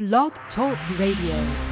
Blog Talk Radio.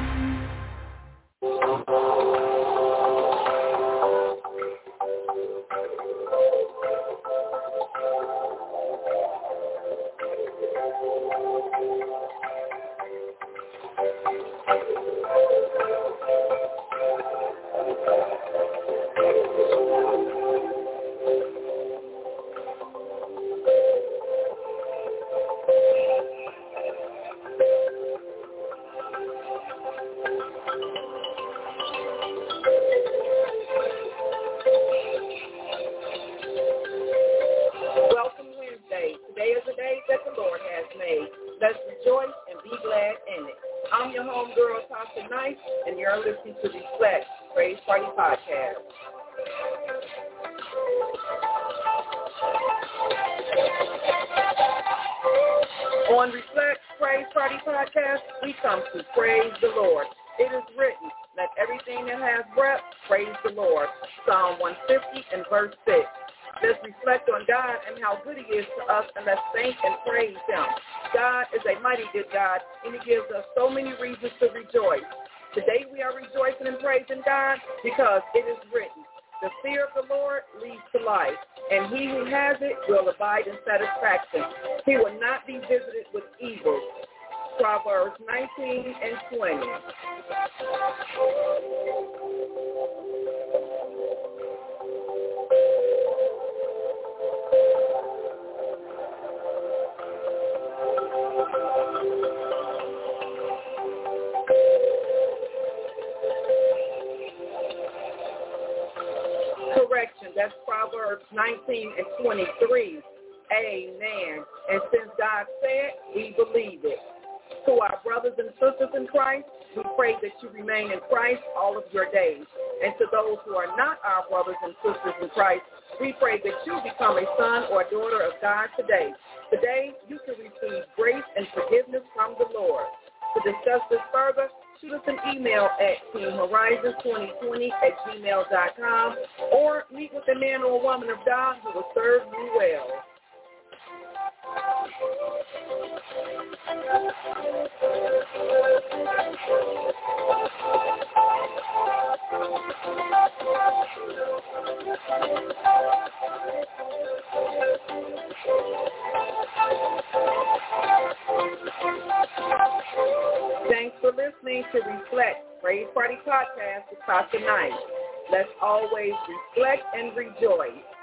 On Reflect, Praise Party Podcast, we come to praise the Lord. It is written, let everything that has breath praise the Lord. Psalm 150 and verse 6. Let's reflect on God and how good he is to us, and let's thank and praise him. God is a mighty good God, and he gives us so many reasons to rejoice. Today we are rejoicing and praising God because it is written, the fear of the Lord leads to life, and he who has it will abide in satisfaction. He will not be visited with evil. Proverbs 19 and 20. Correction, that's Proverbs 19 and 23. Amen. And since God said, we believe it. To our brothers and sisters in Christ, we pray that you remain in Christ all of your days. And to those who are not our brothers and sisters in Christ, we pray that you become a son or a daughter of God today. Today, you can receive grace and forgiveness from the Lord. To discuss this further, shoot us an email at teamhorizon2020@gmail.com or meet with a man or woman of God who will serve you well. Thanks for listening to Reflect, Praise Party Podcast with Tasha Knight. Let's always reflect and rejoice.